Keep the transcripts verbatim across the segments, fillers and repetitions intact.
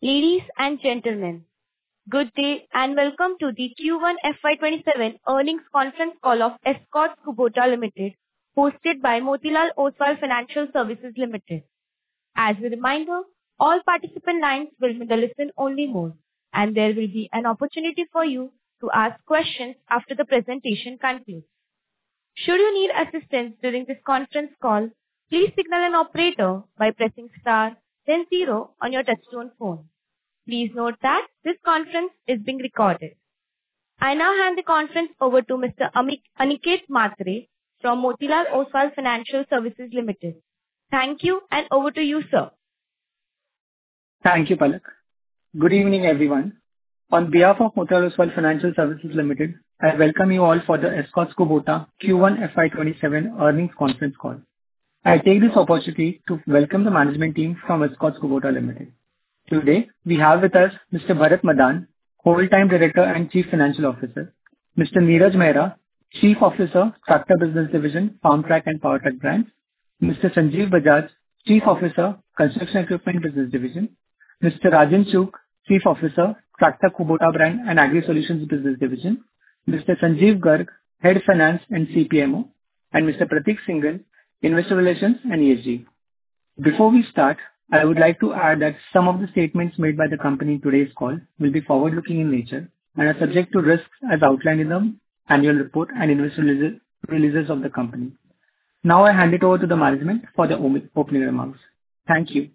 Ladies and gentlemen, good day and welcome to the Q one F Y twenty-seven earnings conference call of Escorts Kubota Limited, hosted by Motilal Oswal Financial Services Limited. As a reminder, all participant lines will be in the listen-only mode, and there will be an opportunity for you to ask questions after the presentation concludes. Should you need assistance during this conference call, please signal an operator by pressing star then zero on your touchtone phone. Please note that this conference is being recorded. I now hand the conference over to Mister Amik, Aniket Mhatre from Motilal Oswal Financial Services Limited. Thank you, and over to you, sir. Thank you, Palak. Good evening, everyone. On behalf of Motilal Oswal Financial Services Limited, I welcome you all for the Escorts Kubota Q one F Y twenty-seven earnings conference call. I take this opportunity to welcome the management team from Escorts Kubota Limited. Today, we have with us Mister Bharat Madan, Whole-Time Director and Chief Financial Officer, Mister Neeraj Mehra, Chief Officer, Tractor Business Division, Farmtrac and Powertrac Brands, Mister Sanjeev Bajaj, Chief Officer, Construction Equipment Business Division, Mister Rajan Chugh, Chief Officer, Tractor Kubota Brand and Agri Solutions Business Division, Mister Sanjeev Garg, Head Finance and C P M O, and Mister Prateek Singhal, Investor Relations and E S G. Before we start, I would like to add that some of the statements made by the company in today's call will be forward-looking in nature and are subject to risks as outlined in the annual report and investor releases of the company. Now I hand it over to the management for the opening remarks. Thank you.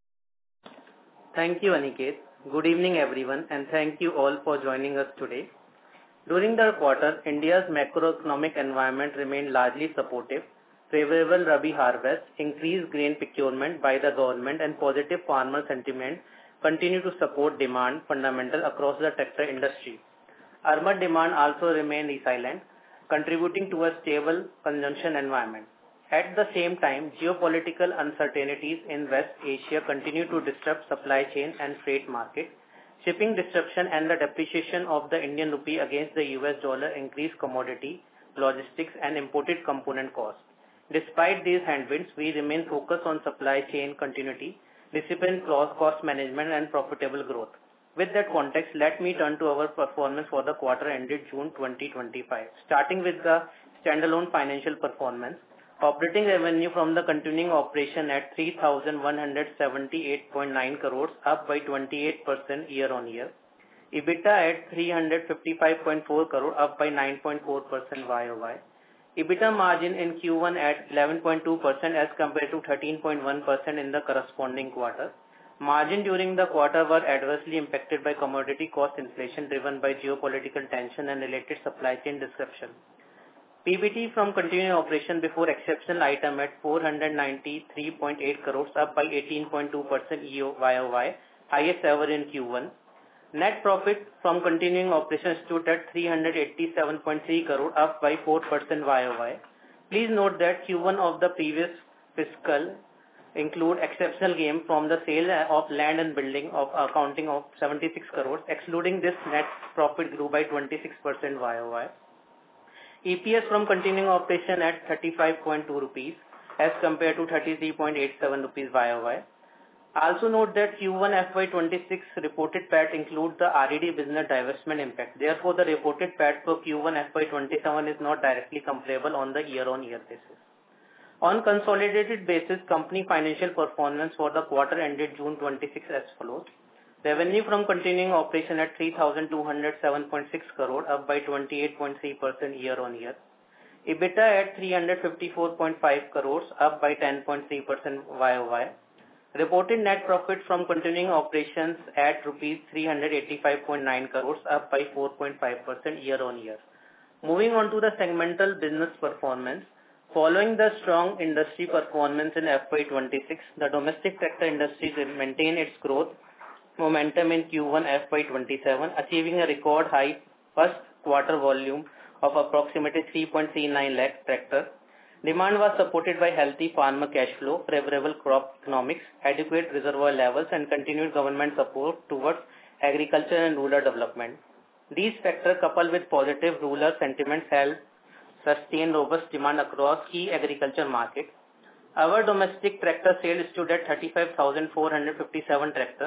Thank you, Aniket. Good evening, everyone, and thank you all for joining us today. During the quarter, India's macroeconomic environment remained largely supportive. Favorable Rabi harvest, increased grain procurement by the government and positive farmer sentiment continue to support demand fundamental across the tractor industry. Urban demand also remained resilient, contributing to a stable consumption environment. At the same time, geopolitical uncertainties in West Asia continue to disrupt supply chain and freight market. Shipping disruption and the depreciation of the Indian rupee against the U S dollar increased commodity, logistics and imported component costs. Despite these headwinds, we remain focused on supply chain continuity, disciplined cost management and profitable growth. With that context, let me turn to our performance for the quarter ended June twenty twenty-five. Starting with the standalone financial performance, operating revenue from the continuing operation at three thousand one hundred seventy-eight point nine crores, up by twenty-eight percent year on year. EBITDA at three hundred fifty-five point four crore, up by nine point four percent Y O Y. EBITDA margin in Q one at eleven point two percent as compared to thirteen point one percent in the corresponding quarter. Margin during the quarter were adversely impacted by commodity cost inflation driven by geopolitical tension and related supply chain disruption. P B T from continuing operation before exceptional item at four hundred ninety-three point eight crores, up by eighteen point two percent Y O Y, highest ever in Q one. Net profit from continuing operations stood at three hundred eighty-seven point three crore, up by four percent Y O Y. Please note that Q one of the previous fiscal include exceptional gain from the sale of land and building of accounting of seventy-six crores. Excluding this, net profit grew by twenty-six percent Y O Y. E P S from continuing operation at thirty-five point two rupees as compared to thirty-three point eight seven rupees Y O Y. Also note that Q one F Y twenty-six reported P A T includes the R E D business divestment impact. Therefore, the reported P A T for Q one F Y twenty-seven is not directly comparable on the year-on-year basis. On consolidated basis, company financial performance for the quarter ended June twenty-sixth as follows. Revenue from continuing operation at three thousand two hundred seven point six crore, up by twenty-eight point three percent year-on-year. EBITDA at three hundred fifty-four point five crores, up by ten point three percent Y O Y. Reported net profit from continuing operations at rupees three hundred eighty-five point nine crores, up by four point five percent year-on-year. Moving on to the segmental business performance. Following the strong industry performance in F Y twenty-six, the domestic tractor industry maintained its growth momentum in Q one F Y twenty-seven, achieving a record high first quarter volume of approximately three point three nine lakh tractors. Demand was supported by healthy farmer cash flow, favorable crop economics, adequate reservoir levels, and continued government support towards agriculture and rural development. These factors, coupled with positive rural sentiments, helped sustain robust demand across key agriculture markets. Our domestic tractor sales stood at thirty-five thousand four hundred fifty-seven tractors,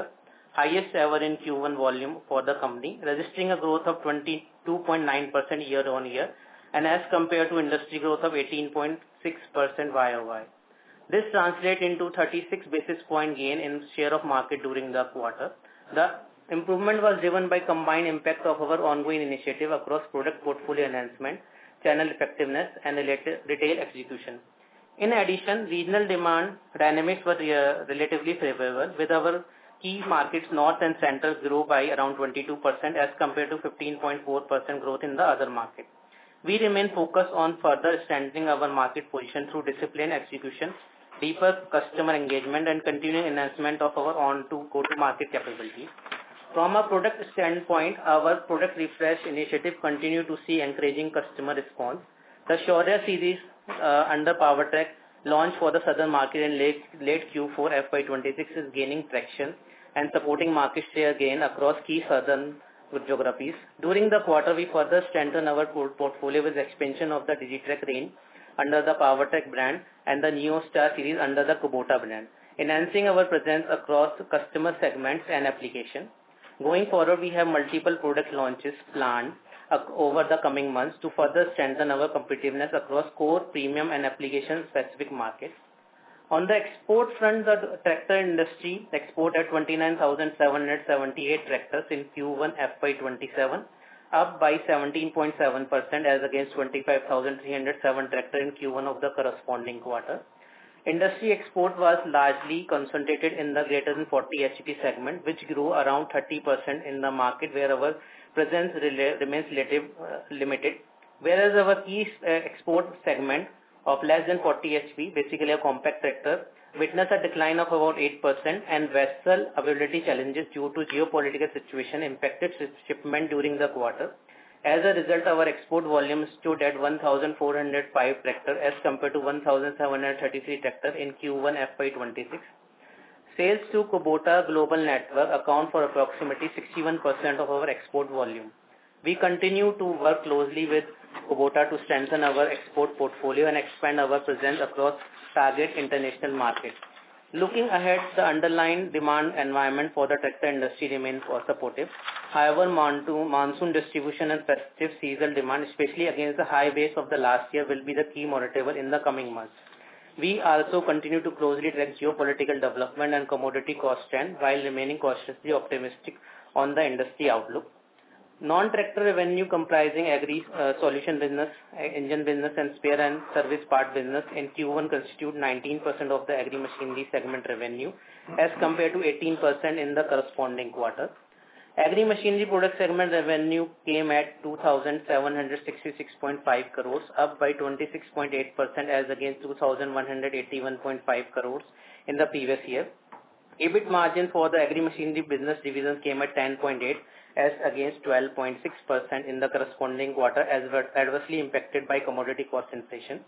highest ever in Q one volume for the company, registering a growth of twenty-two point nine percent year-on-year, and as compared to industry growth of eighteen point six percent Y O Y. This translates into thirty-six basis point gain in share of market during the quarter. The improvement was driven by combined impact of our ongoing initiative across product portfolio enhancement, channel effectiveness, and related retail execution. In addition, regional demand dynamics were uh, relatively favorable, with our key markets North and Central grew by around twenty-two percent as compared to fifteen point four percent growth in the other market. We remain focused on further strengthening our market position through disciplined execution, deeper customer engagement, and continuing enhancement of our on-to go-to-market capabilities. From a product standpoint, our product refresh initiative continue to see encouraging customer response. The Shaurya series uh, under PowerTrack launched for the southern market in late, late Q four F Y twenty-six is gaining traction and supporting market share gain across key southern geographies. During the quarter, we further strengthened our portfolio with expansion of the Digitrack range under the PowerTrack brand and the NeoStar series under the Kubota brand, enhancing our presence across customer segments and applications. Going forward, we have multiple product launches planned over the coming months to further strengthen our competitiveness across core, premium, and application-specific markets. On the export front, the tractor industry exported twenty-nine thousand seven hundred seventy-eight tractors in Q one F Y twenty-seven, up by seventeen point seven percent as against twenty-five thousand three hundred seven tractors in Q one of the corresponding quarter. Industry export was largely concentrated in the greater than forty H P segment, which grew around thirty percent in the market where our presence remains relative, uh, limited, whereas our key uh, export segment of less than forty H P, basically a compact tractor, witnessed a decline of about eight percent, and vessel availability challenges due to geopolitical situation impacted shipment during the quarter. As a result, our export volume stood at one thousand four hundred five tractors as compared to one thousand seven hundred thirty-three tractors in Q one F Y twenty-six. Sales to Kubota Global Network account for approximately sixty-one percent of our export volume. We continue to work closely with Kubota to strengthen our export portfolio and expand our presence across target international markets. Looking ahead, the underlying demand environment for the tractor industry remains supportive. However, monsoon distribution and festive seasonal demand, especially against the high base of the last year, will be the key motivator in the coming months. We also continue to closely track geopolitical development and commodity cost trend while remaining cautiously optimistic on the industry outlook. Non-tractor revenue comprising agri uh, solution business, engine business, and spare and service part business in Q one constitute nineteen percent of the agri machinery segment revenue as compared to eighteen percent in the corresponding quarter. Agri machinery product segment revenue came at two thousand seven hundred sixty-six point five crores, up by twenty-six point eight percent as against two thousand one hundred eighty-one point five crores in the previous year. EBIT margin for the agri machinery business division came at ten point eight as against twelve point six percent in the corresponding quarter, as were adversely impacted by commodity cost inflation.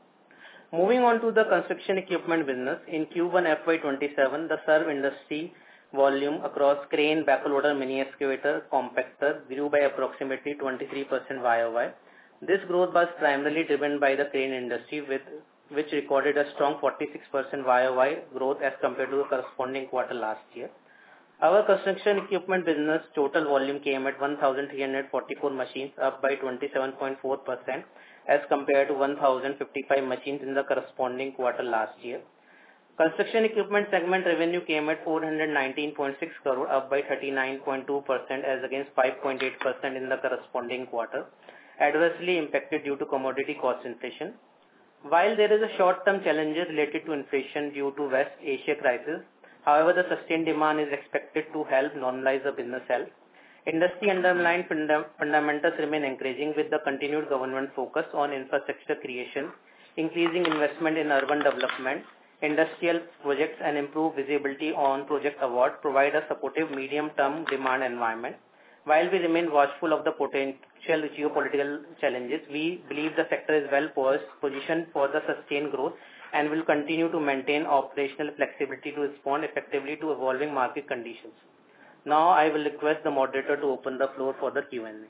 Moving on to the construction equipment business, in Q one F Y twenty-seven, the serve industry volume across crane, backhoe loader, mini excavator, compactor grew by approximately twenty-three percent Y O Y. This growth was primarily driven by the crane industry, with which recorded a strong forty-six percent Y O Y growth as compared to the corresponding quarter last year. Our construction equipment business total volume came at one thousand three hundred forty-four machines, up by twenty-seven point four percent as compared to one thousand fifty-five machines in the corresponding quarter last year. Construction equipment segment revenue came at four hundred nineteen point six crore, up by thirty-nine point two percent as against five point eight percent in the corresponding quarter, adversely impacted due to commodity cost inflation. While there is a short-term challenges related to inflation due to West Asia crisis, however, the sustained demand is expected to help normalize the business health. Industry underlying funda- fundamentals remain encouraging with the continued government focus on infrastructure creation, increasing investment in urban development, industrial projects, and improved visibility on project award provide a supportive medium-term demand environment. While we remain watchful of the potential geopolitical challenges, we believe the sector is well poised, positioned for the sustained growth, and will continue to maintain operational flexibility to respond effectively to evolving market conditions. Now, I will request the moderator to open the floor for the Q and A.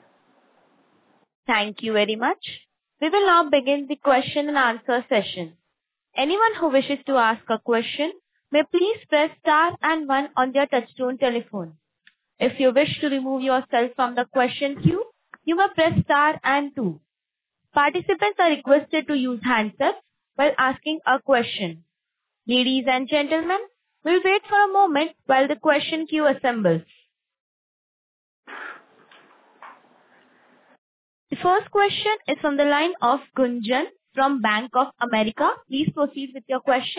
Thank you very much. We will now begin the question and answer session. Anyone who wishes to ask a question may please press star and one on their touchtone telephone. If you wish to remove yourself from the question queue, you may press star and two. Participants are requested to use handsets while asking a question. Ladies and gentlemen, we'll wait for a moment while the question queue assembles. The first question is from the line of Gunjan from Bank of America. Please proceed with your question.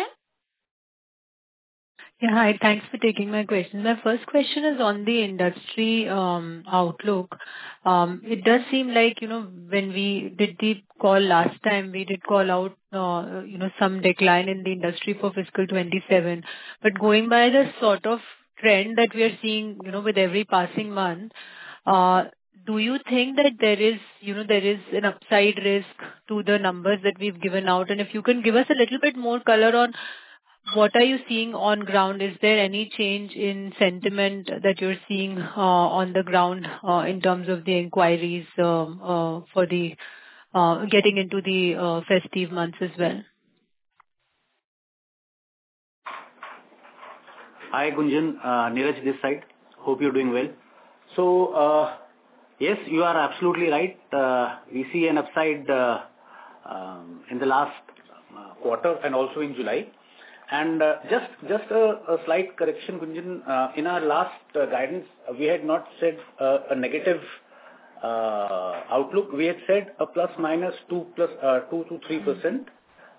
Yeah, hi. Thanks for taking my question. My first question is on the industry um, outlook. Um, It does seem like, you know, when we did the call last time, we did call out, uh, you know, some decline in the industry for fiscal twenty-seven. But going by the sort of trend that we are seeing, you know, with every passing month, uh, do you think that there is, you know, there is an upside risk to the numbers that we've given out? And if you can give us a little bit more color on what are you seeing on ground? Is there any change in sentiment that you're seeing uh, on the ground uh, in terms of the inquiries um, uh, for the uh, getting into the uh, festive months as well? Hi, Gunjan. Uh, Neeraj this side. Hope you're doing well. So, uh, yes, you are absolutely right. Uh, we see an upside uh, um, in the last uh, quarter and also in July. And uh, just just a, a slight correction, Gunjan. Uh, in our last uh, guidance, uh, we had not said uh, a negative uh, outlook. We had said a plus minus two plus uh, two to three percent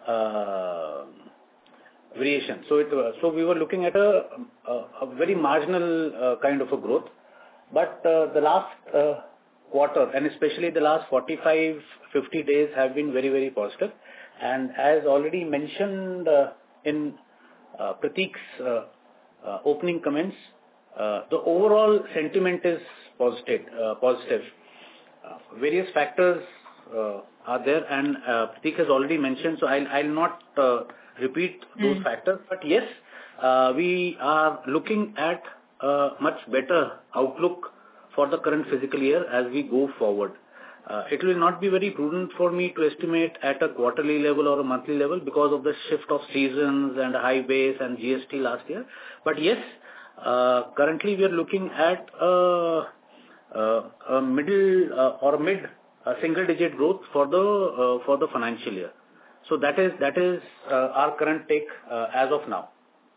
uh, variation. So it uh, so we were looking at a a, a very marginal uh, kind of a growth. But uh, the last uh, quarter and especially the last forty-five, fifty days have been very very positive. And as already mentioned. Uh, In uh, Prateek's uh, uh, opening comments, uh, the overall sentiment is positive. Uh, positive. Uh, various factors uh, are there, and uh, Prateek has already mentioned, so I'll, I'll not uh, repeat those mm. factors. But yes, uh, we are looking at a much better outlook for the current fiscal year as we go forward. Uh, it will not be very prudent for me to estimate at a quarterly level or a monthly level because of the shift of seasons and high base and G S T last year. But yes, uh, currently we are looking at a, a, a middle uh, or mid uh, single-digit growth for the uh, for the financial year. So that is that is uh, our current take uh, as of now.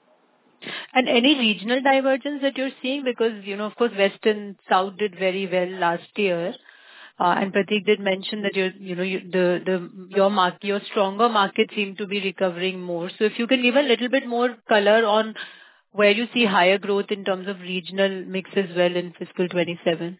And any regional divergence that you're seeing? Because, you know, of course, West and South did very well last year. Uh, and Prateek did mention that your, you know, you, the the your mark, your stronger markets seem to be recovering more. So if you can give a little bit more color on where you see higher growth in terms of regional mix as well in fiscal twenty-seven.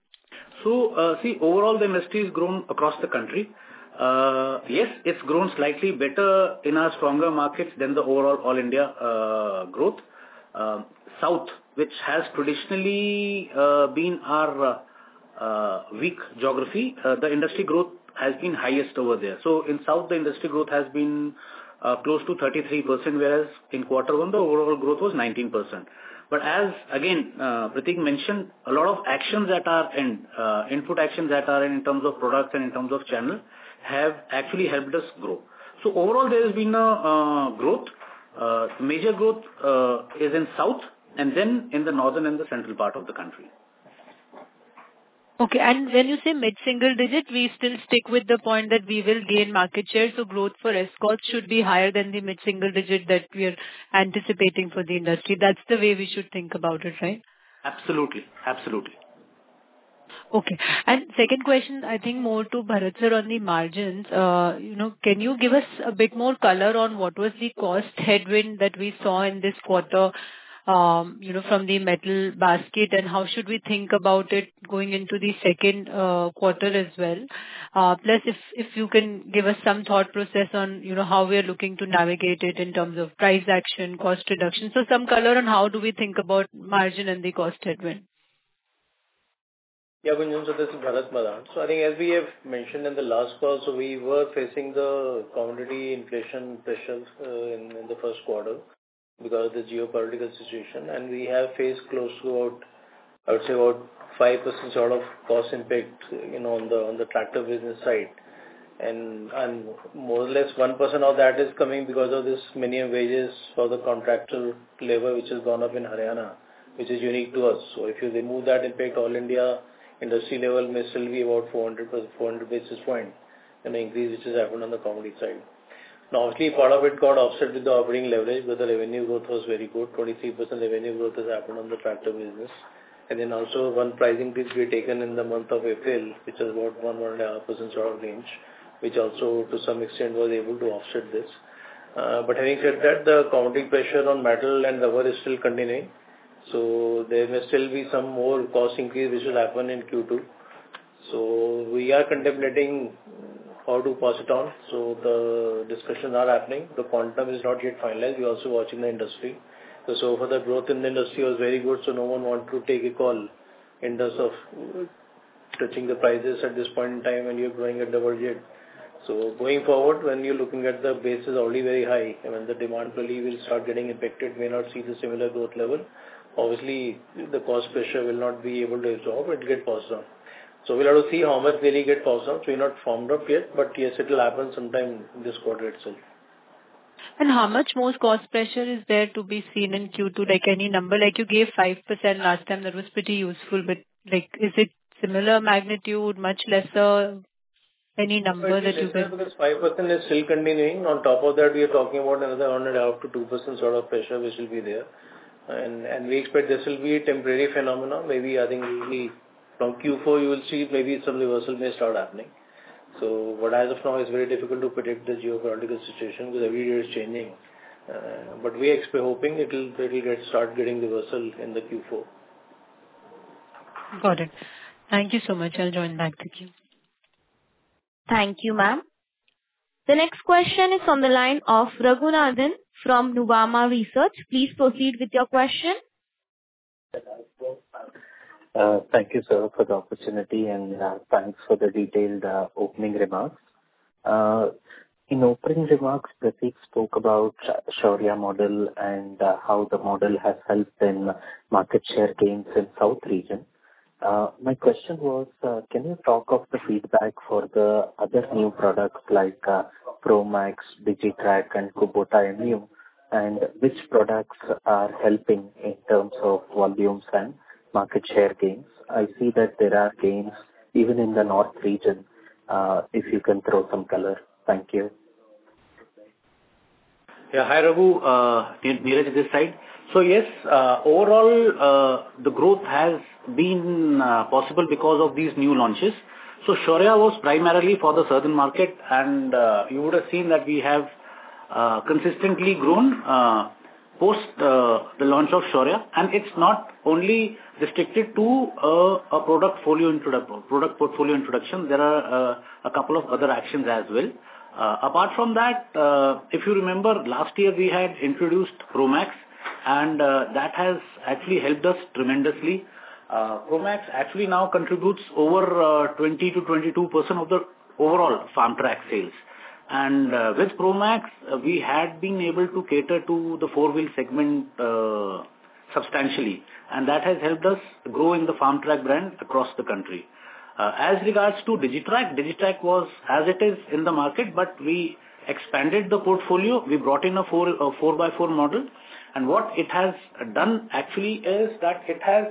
So uh, see, overall the industry has grown across the country. Uh, yes, it's grown slightly better in our stronger markets than the overall all India uh, growth. Uh, South, which has traditionally uh, been our uh, Uh, weak geography, uh, the industry growth has been highest over there. So in South, the industry growth has been uh, close to thirty-three percent, whereas in quarter one, the overall growth was nineteen percent. But as, again, uh, Prateek mentioned, a lot of actions that are in, uh, input actions that are in, in terms of products and in terms of channel have actually helped us grow. So overall, there has been a uh, growth. Uh, major growth uh, is in South and then in the northern and the central part of the country. Okay. And when you say mid-single digit, we still stick with the point that we will gain market share. So growth for Escorts should be higher than the mid-single digit that we are anticipating for the industry. That's the way we should think about it, right? Absolutely. Absolutely. Okay. And second question, I think more to Bharat sir on the margins. Uh, you know, can you give us a bit more color on what was the cost headwind that we saw in this quarter? Um, you know, from the metal basket, and how should we think about it going into the second uh, quarter as well? Uh, plus, if if you can give us some thought process on, you know, how we are looking to navigate it in terms of price action, cost reduction. So some color on how do we think about margin and the cost headwind. Yeah, Gunjan, so this is Bharat Madan. So I think as we have mentioned in the last call, so we were facing the commodity inflation pressures uh, in, in the first quarter, because of the geopolitical situation, and we have faced close to about, I would say about five percent sort of cost impact, you know, on the on the tractor business side. And, and more or less one percent of that is coming because of this minimum wages for the contractual labor which has gone up in Haryana, which is unique to us. So if you remove that impact, all India industry level may still be about four hundred, four hundred basis point, an increase which has happened on the commodity side. Now, obviously, part of it got offset with the operating leverage, but the revenue growth was very good. twenty-three percent revenue growth has happened on the tractor business. And then also one pricing increase we taken in the month of April, which is about one, one and a half percent sort of range, which also to some extent was able to offset this. Uh, but having said that, the commodity pressure on metal and rubber is still continuing. So there may still be some more cost increase which will happen in Q two. So we are contemplating how to pass it on. So the discussions are happening. The quantum is not yet finalized. We are also watching the industry. So, so far the growth in the industry was very good. So no one wanted to take a call in terms of touching the prices at this point in time when you're growing at double digit. So going forward, when you're looking at the base is already very high, and when the demand really will start getting impacted, may not see the similar growth level. Obviously, the cost pressure will not be able to absorb, it will get passed on. So we'll have to see how much really get passed on. So we're not formed up yet, but yes, it will happen sometime this quarter itself. And how much more cost pressure is there to be seen in Q two? Like any number, like you gave five percent last time, that was pretty useful, but like, is it similar magnitude, much lesser? Any number that you can... Because five percent is still continuing. On top of that, we are talking about another one point five to two percent sort of pressure which will be there. And and we expect this will be a temporary phenomenon. Maybe I think we, from Q four you will see maybe some reversal may start happening. So, but as of now, it's very difficult to predict the geopolitical situation because every day is changing. Uh, but we expect, hoping it will it will get start getting reversal in the Q four. Got it. Thank you so much. I'll join back with you. Thank you, ma'am. The next question is on the line of Raghunathan from Nuvama Research. Please proceed with your question. Uh, Thank you, sir, for the opportunity, and uh, thanks for the detailed uh, opening remarks. Uh, In opening remarks, Prateek spoke about Shaurya model and uh, how the model has helped in market share gains in South region. Uh, My question was, uh, can you talk of the feedback for the other new products like uh, Promax, Digitrac, and Kubota M U, and which products are helping in terms of volumes and market share gains? I see that there are gains even in the North region. Uh, If you can throw some color. Thank you. Yeah. Hi, Raghu. Uh, Neeraj this side. So yes, uh, overall, uh, the growth has been uh, possible because of these new launches. So Shaurya was primarily for the southern market, and uh, you would have seen that we have uh, consistently grown uh, post uh, the launch of Shaurya, and it's not only restricted to uh, a product portfolio introduction. Product portfolio introduction. There are uh, a couple of other actions as well. Uh, apart from that, uh, if you remember, last year we had introduced Promax, and uh, that has actually helped us tremendously. Uh, Promax actually now contributes over uh, twenty to twenty-two percent of the overall Farmtrac sales. And uh, with Promax, uh, we had been able to cater to the four-wheel segment uh, substantially, and that has helped us grow in the Farmtrac brand across the country. Uh, as regards to Digitrac, Digitrac was as it is in the market, but we expanded the portfolio. We brought in a four, a four by four model, and what it has done actually is that it has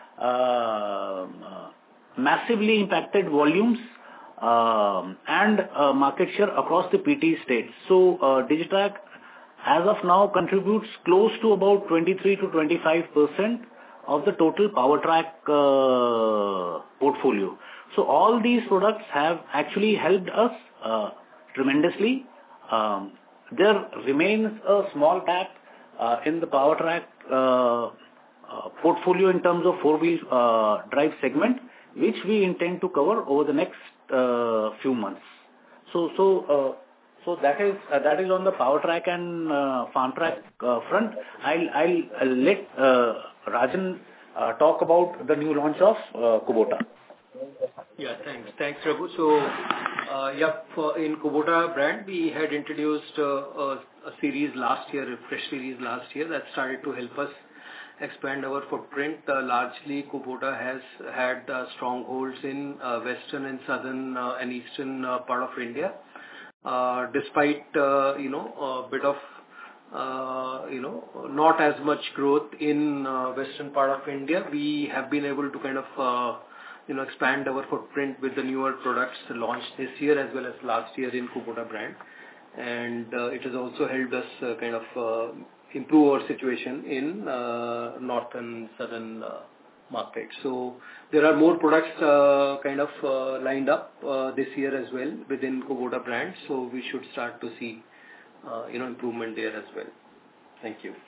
uh, massively impacted volumes uh, and uh, market share across the P T states. So uh, Digitrac as of now contributes close to about twenty-three to twenty-five percent of the total PowerTrac uh, portfolio. So all these products have actually helped us uh, tremendously. Um, there remains a small gap uh, in the PowerTrac uh, uh, portfolio in terms of four-wheel uh, drive segment, which we intend to cover over the next uh, few months. So, so, uh, so that is uh, that is on the PowerTrac and uh, FarmTrac uh, front. I'll I'll, I'll let uh, Rajan uh, talk about the new launch of uh, Kubota. Yeah, thanks. Thanks, Raghu. So, uh, yeah, for in Kubota brand, we had introduced uh, a, a series last year, a fresh series last year that started to help us. expand our footprint. Uh, largely, Kubota has had uh, strongholds in uh, western and southern uh, and eastern uh, part of India. Uh, despite uh, you know a bit of uh, you know not as much growth in uh, western part of India, we have been able to kind of uh, you know expand our footprint with the newer products launched this year as well as last year in Kubota brand, and uh, it has also helped us uh, kind of uh, improve our situation in uh, north and southern uh, market. So there are more products uh, kind of uh, lined up uh, this year as well within Kubota brand. So we should start to see uh, you know improvement there as well. Thank you.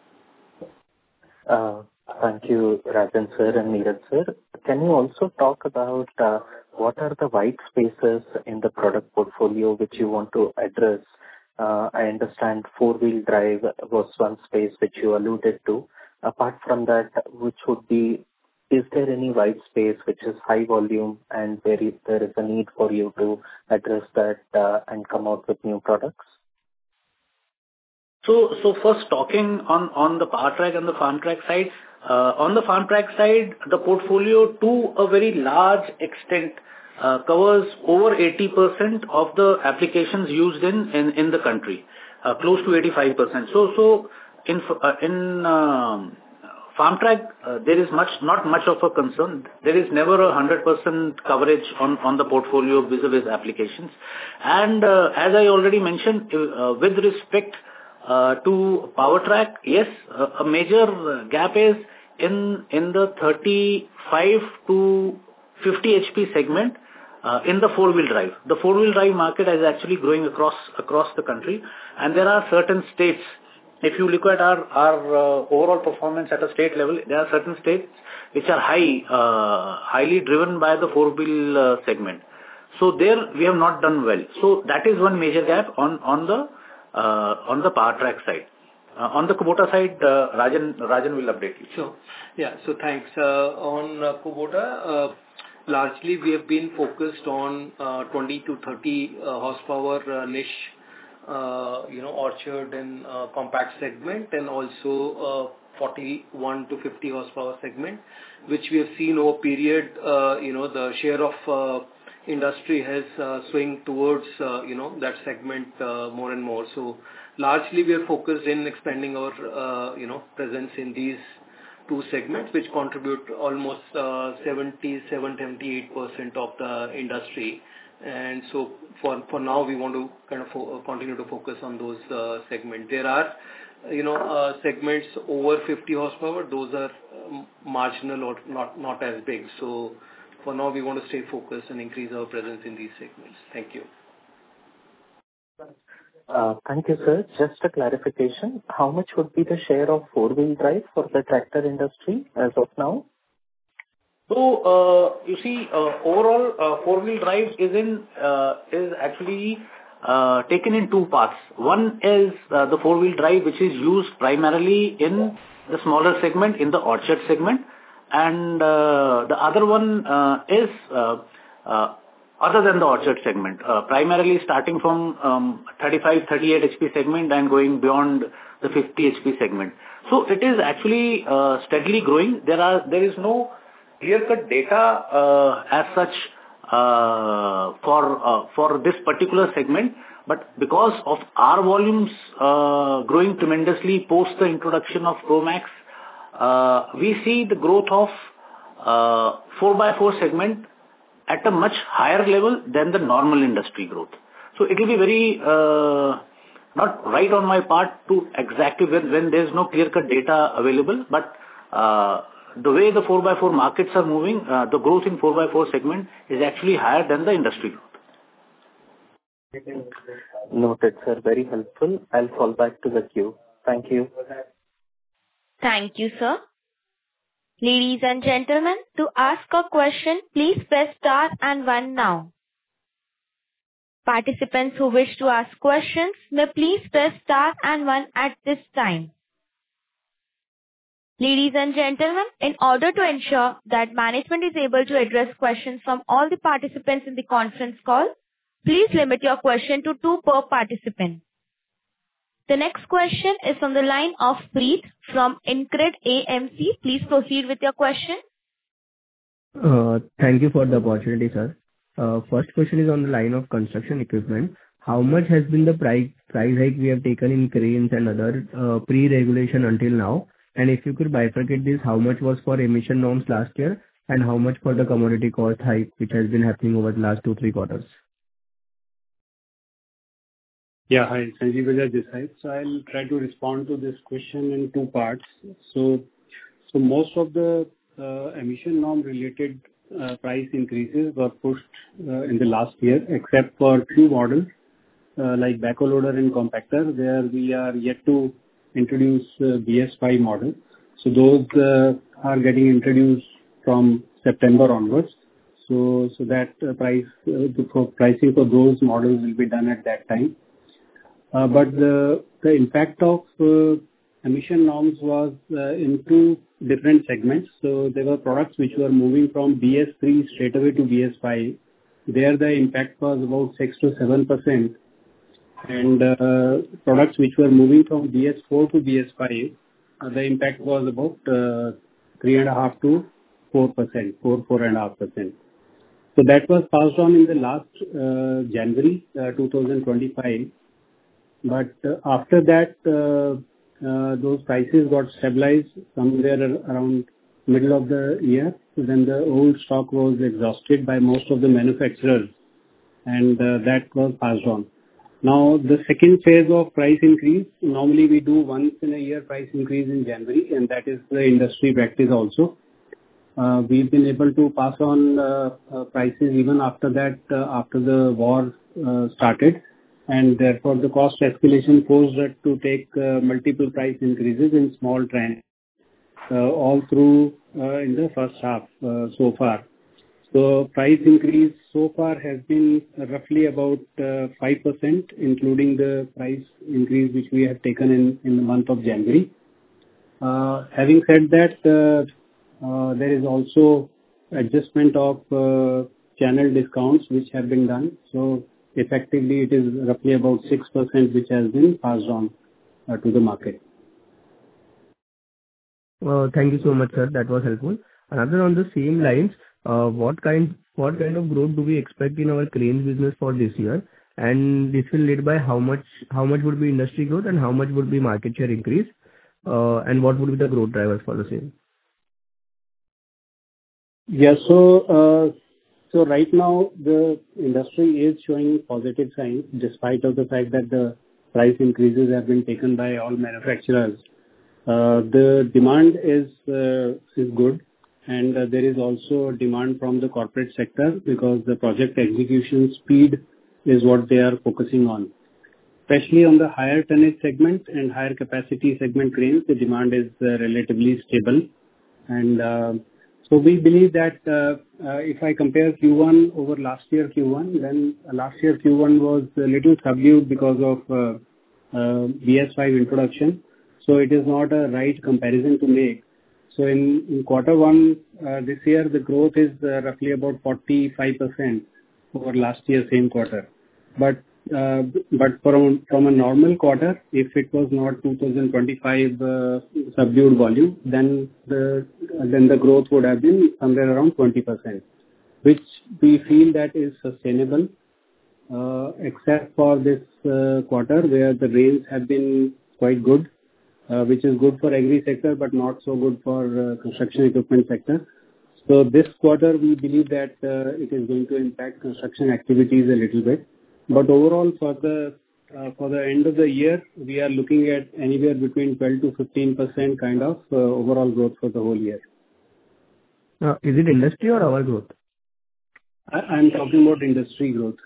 Uh, thank you, Rajan sir and Neeraj sir. Can you also talk about uh, what are the white spaces in the product portfolio which you want to address? Uh, I understand four-wheel drive was one space which you alluded to. Apart from that, which would be, is there any white space which is high volume and there is, there is a need for you to address that uh, and come out with new products? So, so first talking on, on the Power Track and the Farm Track side, uh, on the Farm Track side, the portfolio to a very large extent Uh, covers over eighty percent of the applications used in, in, in the country, uh, close to eighty-five percent. So, so in, uh, in um, Farm Track, uh, there is much, not much of a concern. There is never a one hundred percent coverage on, on the portfolio vis-a-vis applications. And uh, as I already mentioned, uh, with respect uh, to Power Track, yes, uh, a major gap is in, in the thirty-five to fifty H P segment. Uh, in the four-wheel drive. The four-wheel drive market is actually growing across across the country, and there are certain states, if you look at our, our uh, overall performance at a state level, there are certain states which are high, uh, highly driven by the four-wheel uh, segment. So there we have not done well. So that is one major gap on, on the uh, on the Power Track side. Uh, on the Kubota side, uh, Rajan, Rajan will update you. Sure. Yeah, so thanks. Uh, on uh, Kubota, uh, largely, we have been focused on uh, twenty to thirty uh, horsepower uh, niche, uh, you know, orchard and uh, compact segment, and also uh, forty-one to fifty horsepower segment, which we have seen over period. Uh, you know, the share of uh, industry has uh, swing towards uh, you know that segment uh, more and more. So largely, we are focused in expanding our uh, you know presence in these two segments, which contribute almost uh, seventy-seven, seventy-eight percent of the industry. And so for, for now, we want to kind of fo- continue to focus on those uh, segments. There are, you know, uh, segments over fifty horsepower. Those are um, marginal or not, not as big. So for now, we want to stay focused and increase our presence in these segments. Thank you. Uh, Thank you, sir. Just a clarification. How much would be the share of four-wheel drive for the tractor industry as of now? So, uh, you see, uh, overall, uh, four-wheel drive is in, uh, is actually uh, taken in two parts. One is uh, the four-wheel drive, which is used primarily in the smaller segment, in the orchard segment. And uh, the other one uh, is uh, uh, other than the orchard segment, uh, primarily starting from um, thirty-five, thirty-eight H P segment and going beyond the fifty H P segment. So it is actually uh, steadily growing. There are there is no clear-cut data uh, as such uh, for uh, for this particular segment, but because of our volumes uh, growing tremendously post the introduction of Promax, uh, we see the growth of uh, four by four segment at a much higher level than the normal industry growth. So it will be very uh, not right on my part to exactly when, when there is no clear-cut data available, but uh, the way the four by four markets are moving, uh, the growth in four by four segment is actually higher than the industry growth. Noted, sir. Very helpful. I'll fall back to the queue. Thank you. Thank you, sir. Ladies and gentlemen, to ask a question, please press star and one now. Participants who wish to ask questions may please press star and one at this time. Ladies and gentlemen, in order to ensure that management is able to address questions from all the participants in the conference call, please limit your question to two per participant. The next question is from the line of Preet from InCred A M C. Please proceed with your question. Uh, Thank you for the opportunity, sir. Uh, First question is on the line of construction equipment. How much has been the price price hike we have taken in cranes and other uh, pre-regulation until now? And if you could bifurcate this, how much was for emission norms last year, and how much for the commodity cost hike, which has been happening over the last two, three quarters? Yeah. Hi, Sanjeev Bajaj this side. So I'll try to respond to this question in two parts. So, so most of the uh, emission norm related uh, price increases were pushed uh, in the last year, except for two models uh, like backhoe loader and compactor, where we are yet to introduce uh, B S five model. So those uh, are getting introduced from September onwards. So, so that uh, price, uh, the pro- pricing for those models will be done at that time. Uh, but the the impact of uh, emission norms was uh, in two different segments. So there were products which were moving from B S three straight away to B S five. There the impact was about six to seven percent, and uh, products which were moving from B S four to B S five, uh, the impact was about uh, three and a half to four percent, four four and a half percent. So that was passed on in the last uh, January uh, two thousand twenty-five. But uh, after that, uh, uh, those prices got stabilized somewhere around middle of the year. So then the old stock was exhausted by most of the manufacturers, and uh, that was passed on. Now, the second phase of price increase, normally we do once in a year price increase in January, and that is the industry practice also. Uh, we've been able to pass on uh, uh, prices even after that, uh, after the war uh, started. And therefore, the cost escalation forced us to take uh, multiple price increases in small tranches uh, all through uh, in the first half uh, so far. So price increase so far has been roughly about uh, five percent, including the price increase which we have taken in, in the month of January. Uh, having said that, uh, uh, there is also adjustment of uh, channel discounts which have been done. So effectively, it is roughly about six percent which has been passed on uh, to the market. Uh, Thank you so much, sir. That was helpful. Another on the same lines, uh, what kind what kind of growth do we expect in our cranes business for this year? And this will lead by how much how much would be industry growth and how much would be market share increase? Uh, and what would be the growth drivers for the same? Yeah. So, uh, so right now the industry is showing positive signs despite of the fact that the price increases have been taken by all manufacturers. Uh, the demand is uh, is good, and uh, there is also demand from the corporate sector because the project execution speed is what they are focusing on. Especially on the higher tonnage segment and higher capacity segment cranes, the demand is uh, relatively stable. And uh, so we believe that uh, uh, if I compare Q one over last year Q one, then uh, last year Q one was a little subdued because of uh, uh, B S five introduction. So it is not a right comparison to make. So in, in quarter one uh, this year, the growth is uh, roughly about forty-five percent over last year same quarter. But uh, but from from a normal quarter, if it was not two thousand twenty-five uh, subdued volume, then the then the growth would have been somewhere around twenty percent, which we feel that is sustainable, uh, except for this uh, quarter where the rains have been quite good, uh, which is good for agri sector but not so good for uh, construction equipment sector. So this quarter we believe that uh, it is going to impact construction activities a little bit. But overall, for the uh, for the end of the year, we are looking at anywhere between twelve to fifteen percent kind of uh, overall growth for the whole year. Uh, is it industry or our growth? I, I'm talking about industry growth.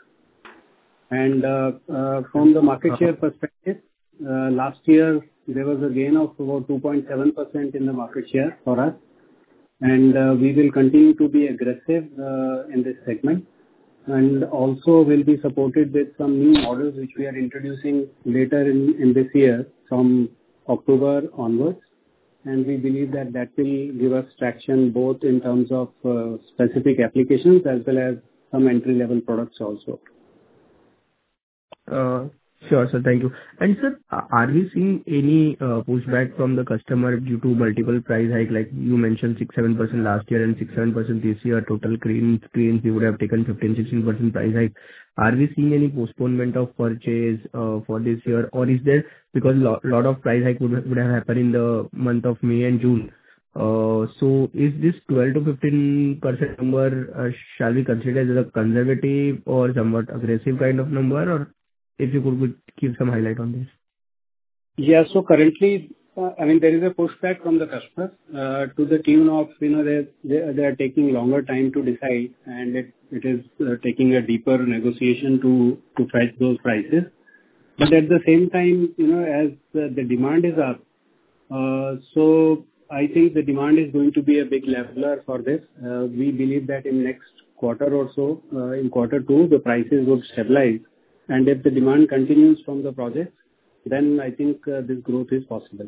And uh, uh, from the market share perspective, uh, last year there was a gain of about two point seven percent in the market share for us. And uh, we will continue to be aggressive uh, in this segment. And also will be supported with some new models which we are introducing later in, in this year from October onwards. And we believe that that will give us traction both in terms of uh, specific applications as well as some entry-level products also. Uh, Sure, sir. Thank you. And sir, a- are we seeing any uh, pushback from the customer due to multiple price hike? Like you mentioned six seven percent last year and six seven percent this year. Total cranes, cranes we would have taken fifteen sixteen percent price hike. Are we seeing any postponement of purchase uh, for this year? Or is there, because lot lot of price hike would would have happened in the month of May and June. Uh, So is this twelve to fifteen percent number, uh, shall we consider as a conservative or somewhat aggressive kind of number? Or if you could could give some highlight on this. Yeah. So currently, uh, I mean, there is a pushback from the customers uh, to the tune of, you know, they they they are taking longer time to decide, and it it is uh, taking a deeper negotiation to to fetch those prices. But at the same time, you know, as uh, the demand is up, uh, so I think the demand is going to be a big leveler for this. Uh, We believe that in next quarter or so, uh, in quarter two, the prices would stabilize. And if the demand continues from the project, then I think uh, this growth is possible.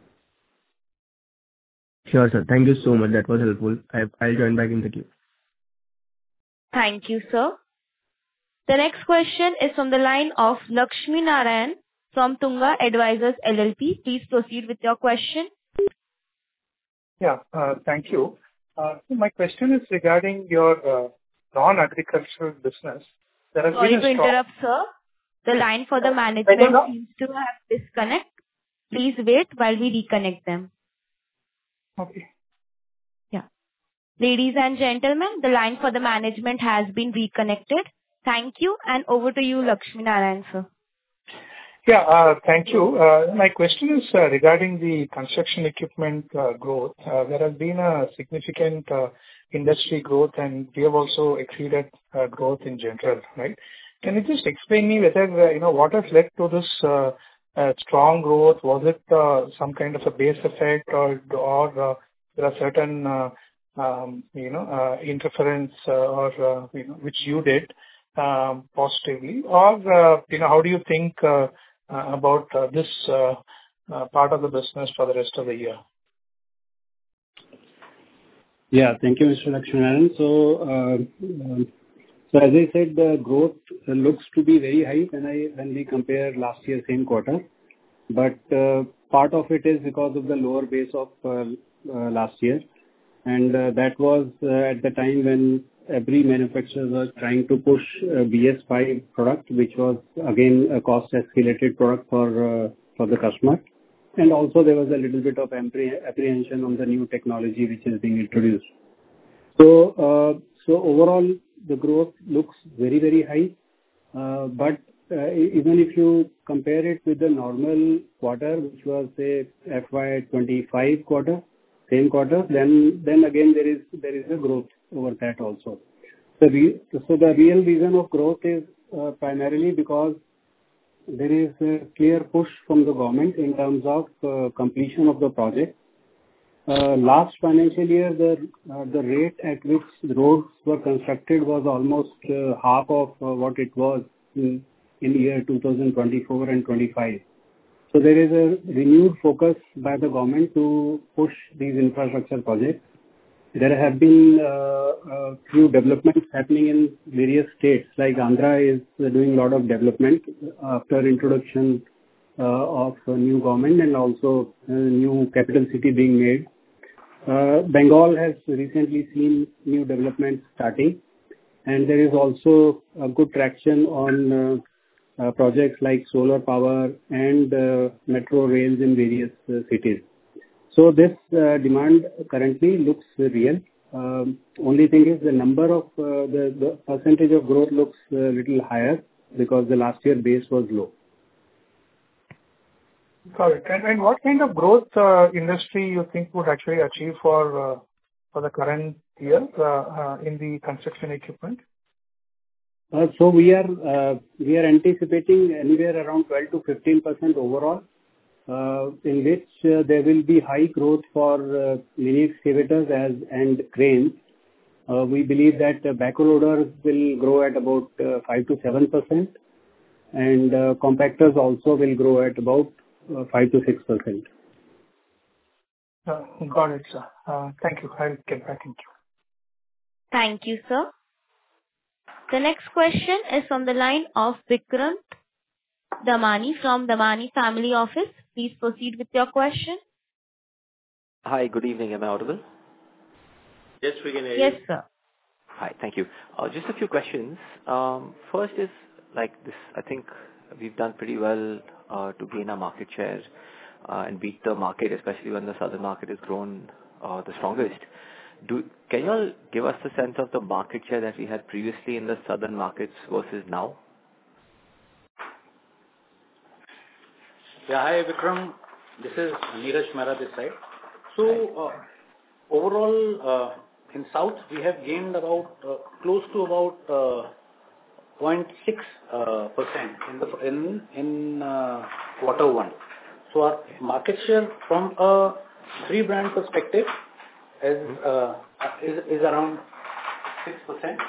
Sure, sir. Thank you so much. That was helpful. I- I'll join back in the queue. Thank you, sir. The next question is from the line of Lakshmi Narayan from Tunga Advisors L L P. Please proceed with your question. Yeah, uh, thank you. Uh, so My question is regarding your uh, non-agricultural business. There has Sorry been a to strong. interrupt, sir. The line for the I don't management know. seems to have disconnect. Please wait while we reconnect them. Okay. Yeah. Ladies and gentlemen, the line for the management has been reconnected. Thank you, and over to you, Lakshmi Narayan, sir. Yeah, uh, thank you. Uh, My question is uh, regarding the construction equipment uh, growth. Uh, There has been a significant uh, industry growth, and we have also exceeded uh, growth in general, right? Can you just explain me whether, uh, you know, what has led to this uh, uh, strong growth? Was it uh, some kind of a base effect or or uh, there are certain, uh, um, you know, uh, interference uh, or, uh, you know, which you did um, positively? Or, uh, you know, how do you think uh, uh, about uh, this uh, uh, part of the business for the rest of the year? Yeah. Thank you, Mister Lakshmanan. So, uh, um, so as I said, the growth uh, looks to be very high when I when we compare last year same quarter. But uh, part of it is because of the lower base of uh, uh, last year, and uh, that was uh, at the time when every manufacturer was trying to push uh, B S five product, which was again a cost escalated product for uh, for the customer. And also there was a little bit of appre- apprehension on the new technology which is being introduced. So, uh, so overall, the growth looks very, very high. Uh, But uh, e- even if you compare it with the normal quarter, which was, say, F Y twenty-five quarter, same quarter, then then again, there is there is a growth over that also. The re- So the real reason of growth is uh, primarily because there is a clear push from the government in terms of uh, completion of the project. Uh, Last financial year, the uh, the rate at which the roads were constructed was almost uh, half of uh, what it was in in year two thousand twenty-four and twenty-five. So there is a renewed focus by the government to push these infrastructure projects. There have been uh, a few developments happening in various states, like Andhra is doing a lot of development after introduction uh, of a new government and also a new capital city being made. Uh, Bengal has recently seen new developments starting, and there is also a good traction on uh, uh, projects like solar power and uh, metro rails in various uh, cities. So this uh, demand currently looks real. Um, Only thing is the number of uh, the the percentage of growth looks a little higher because the last year base was low. Got it. And and what kind of growth uh, industry you think would actually achieve for uh, for the current year uh, uh, in the construction equipment? Uh, So we are uh, we are anticipating anywhere around twelve to fifteen percent overall, uh, in which uh, there will be high growth for uh, mini excavators as and cranes. Uh, We believe that uh, backhoe loaders will grow at about uh, five to seven percent, and uh, compactors also will grow at about uh, five to six percent. Uh, Got it, sir. Uh, Thank you. I'll get back into you. Thank you, sir. The next question is from the line of Vikrant Damani from Damani Family Office. Please proceed with your question. Hi, good evening. Am I audible? Yes, we can hear you. Yes, sir. Hi, thank you. Uh, Just a few questions. Um, First is like this, I think we've done pretty well uh, to gain our market share uh, and beat the market, especially when the southern market has grown uh, the strongest. Do Can you all give us a sense of the market share that we had previously in the southern markets versus now? Yeah, hi, Vikram. This is Neeraj Mehra this side. So, uh, overall, uh, in South, we have gained about uh, close to about uh, zero point six uh, percent in the in in uh, quarter one. So, our market share from a three brand perspective is uh, is, is around six percent.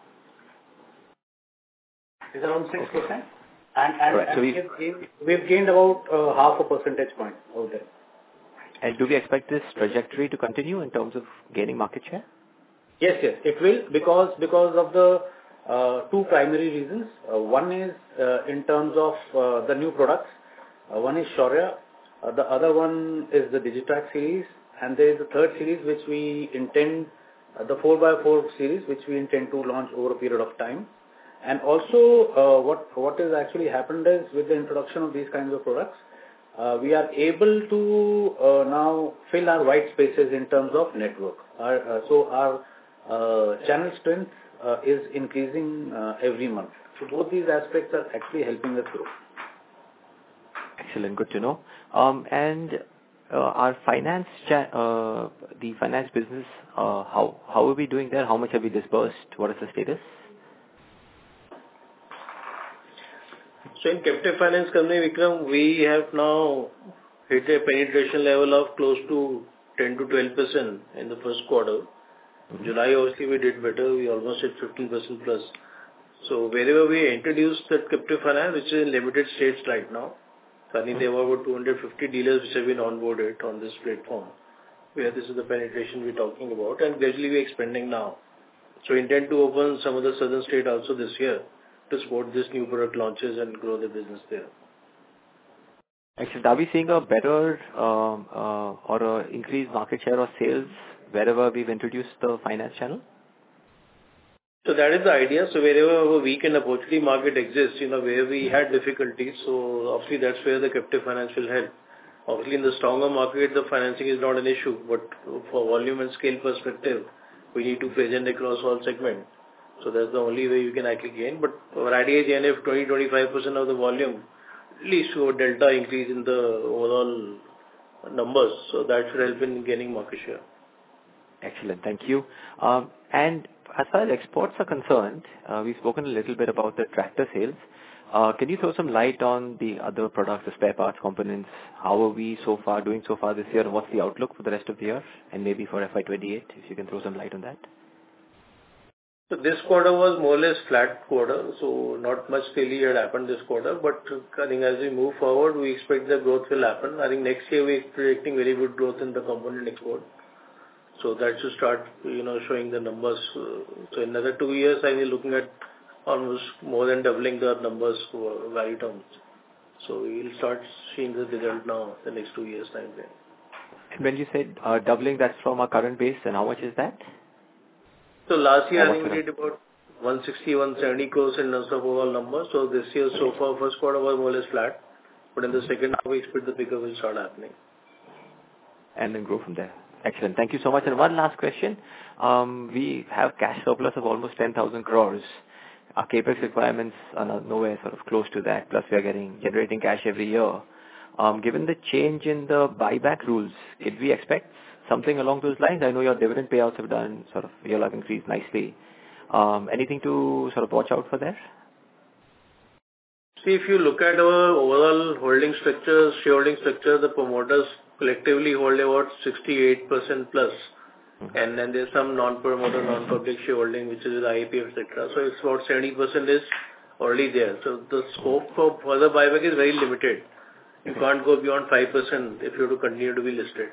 Is around six percent. And, and, Right, so and we- we've, gained, we've gained about uh, half a percentage point over there. And do we expect this trajectory to continue in terms of gaining market share? Yes, yes, it will, because because of the uh, two primary reasons. Uh, One is uh, in terms of uh, the new products. Uh, One is Shaurya, uh, the other one is the Digitrack series, and there is a third series which we intend, uh, the four by four series, which we intend to launch over a period of time. And also, uh, what what has actually happened is, with the introduction of these kinds of products, uh, we are able to uh, now fill our white spaces in terms of network. Our, uh, so our uh, channel strength uh, is increasing uh, every month. So both these aspects are actually helping us grow. Excellent, good to know. Um, and uh, our finance, cha- uh, the finance business, uh, how how are we doing there? How much have we disbursed? What is the status? So in captive finance company, Vikram, we have now hit a penetration level of close to ten to twelve percent in the first quarter. Mm-hmm. July, obviously, we did better. We almost hit fifteen percent plus. So wherever we introduced that captive finance, which is in limited states right now, so I think there were over two hundred fifty dealers which have been onboarded on this platform, where this is the penetration we're talking about, and gradually we're expanding now. So we intend to open some of the southern state also this year to support this new product launches and grow the business there. Excellent. Are we seeing a better um, uh, or a increased market share or sales wherever we've introduced the finance channel? So that is the idea. So wherever a weak and opportunity market exists, you know, where we had difficulties, so obviously that's where the captive finance will help. Obviously in the stronger market, the financing is not an issue, but for volume and scale perspective, we need to present across all segments. So that's the only way you can actually gain. But our idea is, and if twenty to twenty-five percent of the volume leads to a delta increase in the overall numbers, so that should help in gaining market share. Excellent. Thank you. Um, And as far as exports are concerned, uh, we've spoken a little bit about the tractor sales. Uh, Can you throw some light on the other products, the spare parts, components? How are we so far doing so far this year? And what's the outlook for the rest of the year and maybe for F Y twenty-eight, if you can throw some light on that? So this quarter was more or less flat quarter, so not much really had happened this quarter. But I think as we move forward, we expect the growth will happen. I think next year we're predicting very good growth in the component export. So that should start, you know, showing the numbers. Uh, So in another two years, I will looking at almost more than doubling the numbers for value terms. So we will start seeing the result now, the next two years time frame. And when you said uh, doubling, that's from our current base, and how much is that? So last year, How I think much we is did about one sixty, one seventy crores in terms of overall numbers. So this year, so far, first quarter was more or less flat. But in the second half, we expect the pickup will start happening. And then grow from there. Excellent. Thank you so much. And one last question. Um, we have cash surplus of almost ten thousand crores. Our capex requirements are no- nowhere sort of close to that. Plus, we are getting generating cash every year. Um, given the change in the buyback rules, did we expect something along those lines? I know your dividend payouts have done sort of, you'll have increased nicely. Um, anything to sort of watch out for there? See, if you look at our overall holding structure, shareholding structure, the promoters collectively hold about sixty-eight percent plus. Mm-hmm. And then there's some non-promoter, non-public shareholding, which is with I P F, et cetera. So it's about seventy percent is already there. So the scope for further buyback is very limited. You can't go beyond five percent if you have to continue to be listed.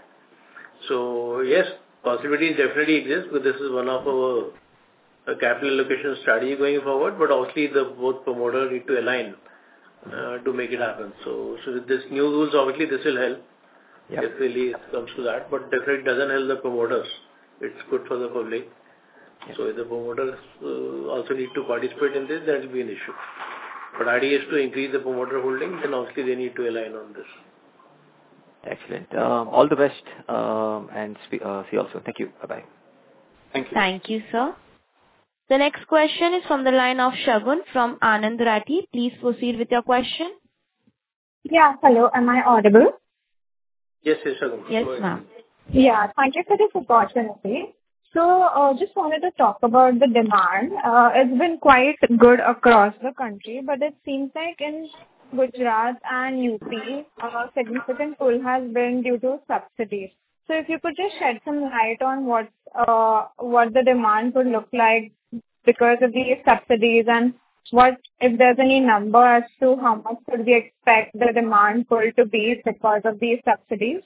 So yes, possibilities definitely exist, but this is one of our uh, capital allocation strategy going forward. But obviously, the both promoters need to align uh, to make it happen. So, so with this new rules, obviously this will help. Yep. If really it comes to that, but definitely doesn't help the promoters. It's good for the public. Yep. So if the promoters uh, also need to participate in this, that will be an issue. But idea is to increase the promoter holding, then obviously they need to align on this. Excellent. Um, all the best, um, and spe- uh, see you also. Thank you. Bye-bye. Thank you. Thank you, sir. The next question is from the line of Shagun from Anand Rathi. Please proceed with your question. Yeah, hello. Am I audible? Yes, yes, Shagun. Yes, ma'am. Yeah, thank you for this opportunity. So, uh, just wanted to talk about the demand. Uh, it's been quite good across the country, but it seems like in Gujarat and U P, a significant pull has been due to subsidies. So, if you could just shed some light on what uh, what the demand would look like because of these subsidies, and what if there's any number as to how much could we expect the demand pull to be because of these subsidies?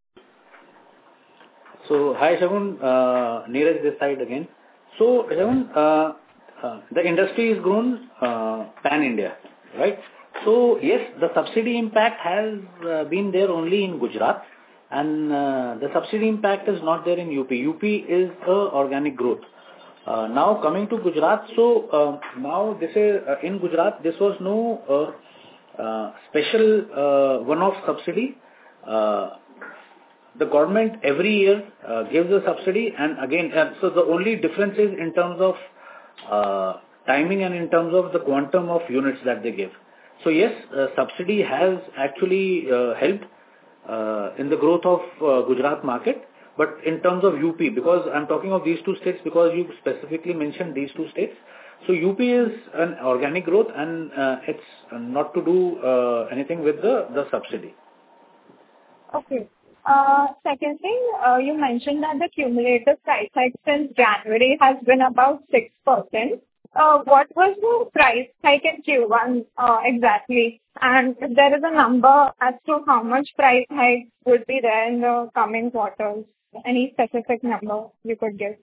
So, hi Shagun, uh, Neeraj this side again. So, Shagun, uh, uh, the industry is grown uh, pan-India, right? So, yes, the subsidy impact has uh, been there only in Gujarat, and uh, the subsidy impact is not there in U P. U P is the organic growth. Uh, now coming to Gujarat, so uh, now this is uh, in Gujarat, this was no uh, uh, special uh, one-off subsidy. Uh, The government every year uh, gives a subsidy, and again, uh, so the only difference is in terms of uh, timing and in terms of the quantum of units that they give. So yes, uh, subsidy has actually uh, helped uh, in the growth of uh, Gujarat market, but in terms of U P, because I'm talking of these two states because you specifically mentioned these two states. So U P is an organic growth, and uh, it's not to do uh, anything with the, the subsidy. Okay. Uh, second thing, uh, you mentioned that the cumulative price hike since January has been about six percent. Uh, what was the price hike in Q one uh, exactly? And if there is a number as to how much price hike would be there in the coming quarters, any specific number you could give?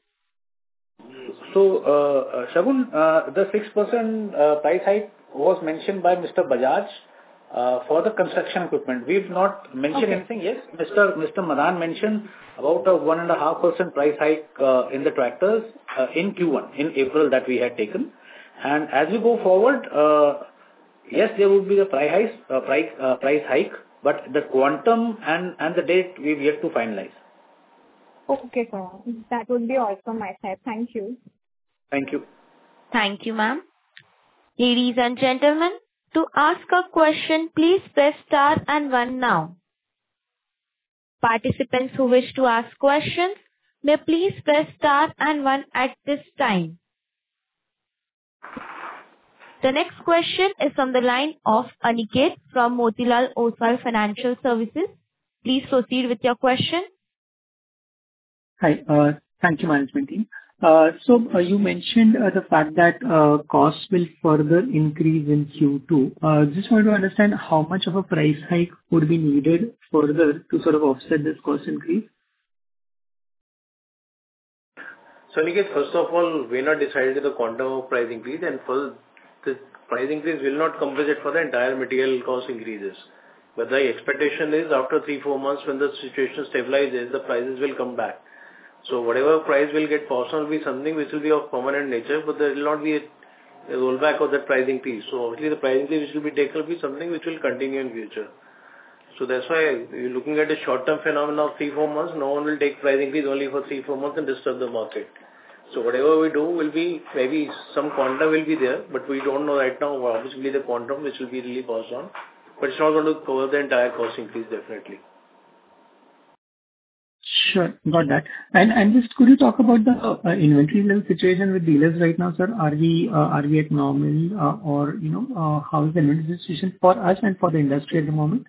So, uh, Shagun, uh, the six percent uh, price hike was mentioned by Mister Bajaj uh, for the construction equipment. We've not mentioned Okay. anything. Yes, Mister Mister Madan mentioned about a one and a half percent price hike uh, in the tractors uh, in Q one, in April, that we had taken. And as we go forward, uh, yes, there would be the price hike, uh, price, uh, price hike, but the quantum and, and the date we've yet to finalize. Okay, sir. That would be all from my side. Thank you. Thank you. Thank you, ma'am. Ladies and gentlemen, to ask a question, please press star and one now. Participants who wish to ask questions may please press star and one at this time. The next question is from the line of Aniket from Motilal Oswal Financial Services. Please proceed with your question. Hi. uh, Thank you, management team. Uh, So uh, you mentioned uh, the fact that uh, costs will further increase in Q two. Uh, Just want to understand how much of a price hike would be needed further to sort of offset this cost increase? So, Aniket, first of all, we are not decided the quantum of price increase, and first, the price increase will not compensate for the entire material cost increases. But the expectation is after three, four months, when the situation stabilizes, the prices will come back. So whatever price will get passed on will be something which will be of permanent nature, but there will not be a, a rollback of that price increase. So obviously the price increase which will be taken will be something which will continue in future. So that's why you're looking at a short-term phenomenon of three, four months. No one will take price increase only for three, four months and disturb the market. So whatever we do will be, maybe some quantum will be there, but we don't know right now obviously the quantum which will be really passed on. But it's not going to cover the entire cost increase definitely. Sure. Got that. And and just could you talk about the uh, inventory level situation with dealers right now, sir? Are we uh, are we at normal, uh, or, you know, uh, how is the inventory situation for us and for the industry at the moment?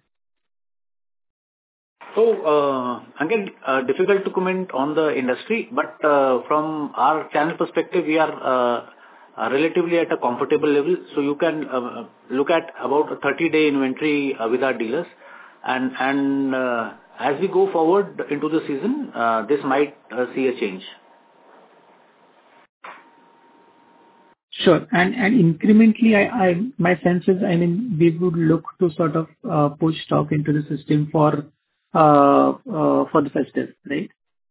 So, uh, again, uh, difficult to comment on the industry, but uh, from our channel perspective, we are uh, uh, relatively at a comfortable level. So you can uh, look at about a thirty-day inventory uh, with our dealers. And and uh, as we go forward into the season, uh, this might uh, see a change. Sure. And and incrementally, I I my sense is, I mean, we would look to sort of uh push stock into the system for uh uh for the festive, right?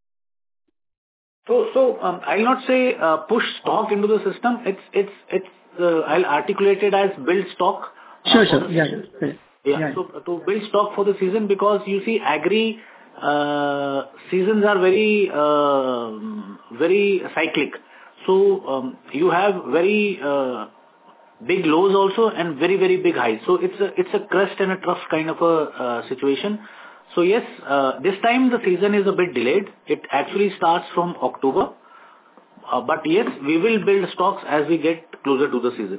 So, so um, I'll not say uh, push stock into the system. It's it's it's. Uh, I'll articulate it as build stock. Uh, Sure, for sure. the Yeah, season. yeah. Correct. Yeah. Yeah. So to build stock for the season, because you see, agri uh, seasons are very um very cyclic. So um, you have very uh, big lows also and very very big highs. So it's a it's a crest and a trough kind of a uh, situation. So yes, uh, this time the season is a bit delayed. It actually starts from October. Uh, but yes, we will build stocks as we get closer to the season.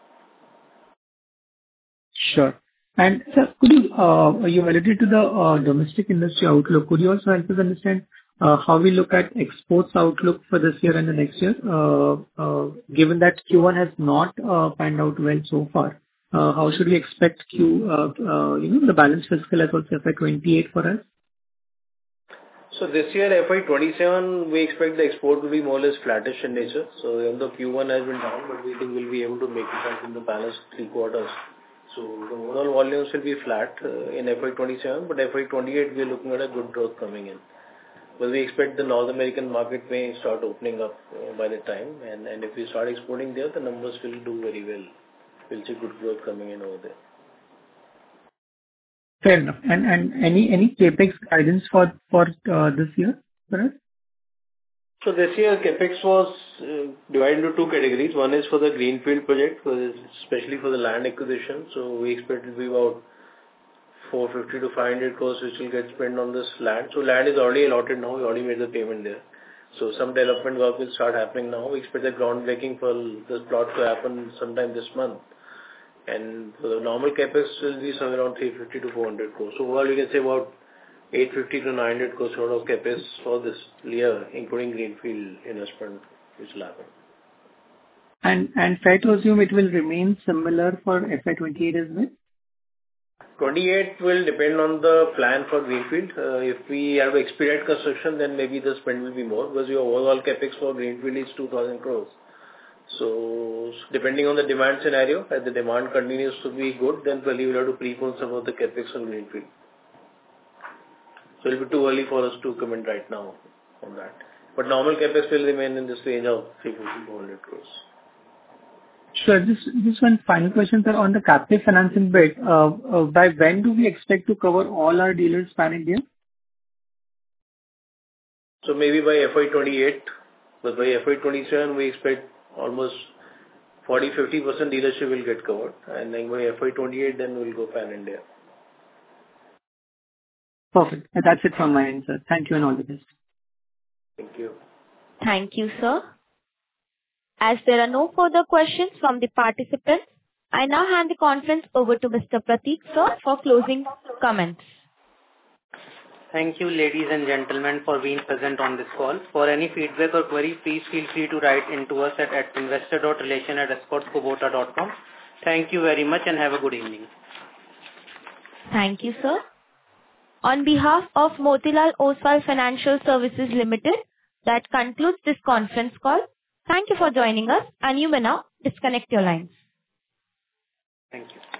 Sure. And sir, could you, uh you alluded to the uh domestic industry outlook. Could you also help us understand uh how we look at exports outlook for this year and the next year? Uh uh Given that Q one has not uh panned out well so far, uh how should we expect Q, uh uh you know, the balance fiscal as well as F Y twenty-eight for us? So this year, F Y twenty-seven, we expect the export to be more or less flattish in nature. So even though Q one has been down, but we think we'll be able to make it up in the balance three quarters. So the overall volumes will be flat uh, in F Y twenty-seven, but F Y twenty-eight, we're looking at a good growth coming in. But we expect the North American market may start opening up uh, by the time, and, and if we start exporting there, the numbers will do very well. We'll see good growth coming in over there. Fair enough. And and any any CapEx guidance for for uh this year for us? So this year, CapEx was uh, divided into two categories. One is for the greenfield project, for this, especially for the land acquisition. So we expect it to be about four fifty to five hundred crores, which will get spent on this land. So land is already allotted now. We already made the payment there. So some development work will start happening now. We expect the groundbreaking for this plot to happen sometime this month. And for the normal CapEx will be somewhere around three fifty to four hundred crores. So overall, you can say about eight fifty to nine hundred crores sort of CapEx for this year, including greenfield investment, which will happen. And and fair to assume it will remain similar for F Y twenty-eight as well? twenty-eight will depend on the plan for greenfield. Uh, if we have to expedite construction, then maybe the spend will be more, because your overall CapEx for greenfield is two thousand crores. So depending on the demand scenario, if the demand continues to be good, then probably we'll have to prepone some of the CapEx on greenfield. So it'll be too early for us to comment right now on that. But normal CapEx will remain in this range of three fifty to four hundred crores. Sure. Just just one final question, sir. On the captive financing bit, uh, uh, by when do we expect to cover all our dealers pan-India? So maybe by F Y twenty-eight, but by F Y twenty-seven, we expect almost forty to fifty percent dealership will get covered. And then by F Y twenty-eight, then we'll go pan-India. Perfect. That's it from my end, sir. Thank you and all the best. Thank you. Thank you, sir. As there are no further questions from the participants, I now hand the conference over to Mister Prateek, sir, for closing comments. Thank you, ladies and gentlemen, for being present on this call. For any feedback or query, please feel free to write into us at, at investor dot relation at escorts kubota dot com. Thank you very much and have a good evening. Thank you, sir. On behalf of Motilal Oswal Financial Services Limited, that concludes this conference call. Thank you for joining us, and you may now disconnect your lines. Thank you.